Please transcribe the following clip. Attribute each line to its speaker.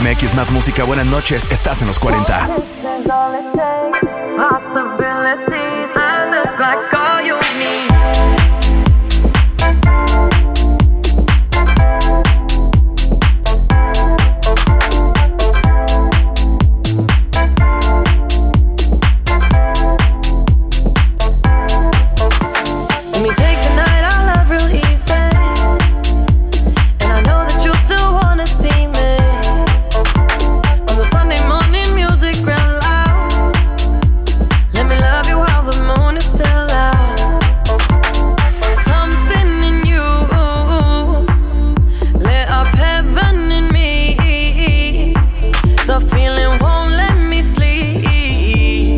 Speaker 1: MX, más música. Buenas noches, estás en los 40.
Speaker 2: This is all it takes. Possibility.